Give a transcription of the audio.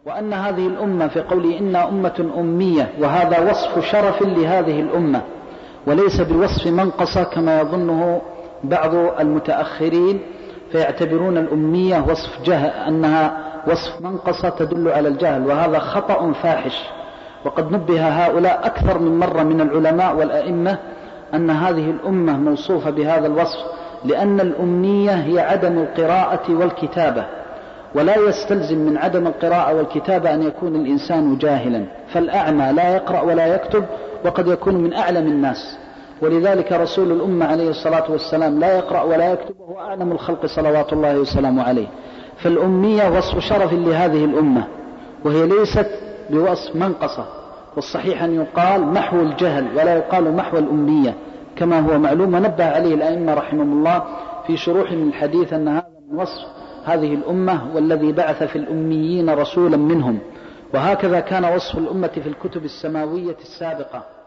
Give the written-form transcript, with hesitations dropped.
وأن هذه الأمة في قوله إنا أمة أمية، وهذا وصف شرف لهذه الأمة وليس بوصف منقصة كما يظنه بعض المتأخرين، فيعتبرون الأمية وصف جهل، أنها وصف منقصة تدل على الجهل، وهذا خطأ فاحش. وقد نبه هؤلاء أكثر من مرة من العلماء والأئمة أن هذه الأمة موصوفة بهذا الوصف، لأن الأمية هي عدم القراءة والكتابة، ولا يستلزم من عدم القراءة والكتابة أن يكون الإنسان جاهلا، فالأعمى لا يقرأ ولا يكتب وقد يكون من أعلم الناس، ولذلك رسول الأمة عليه الصلاة والسلام لا يقرأ ولا يكتب وهو أعلم الخلق صلوات الله وسلامه عليه. فالأمية وصف شرف لهذه الأمة وهي ليست بوصف منقصة، والصحيح أن يقال محو الجهل ولا يقال محو الأمية كما هو معلوم، ونبه عليه الأئمة رحمهم الله في شروح من الحديث أن هذا من وصف هذه الأمة والذي بعث في الأميين رسولا منهم، وهكذا كان وصف الأمة في الكتب السماوية السابقة.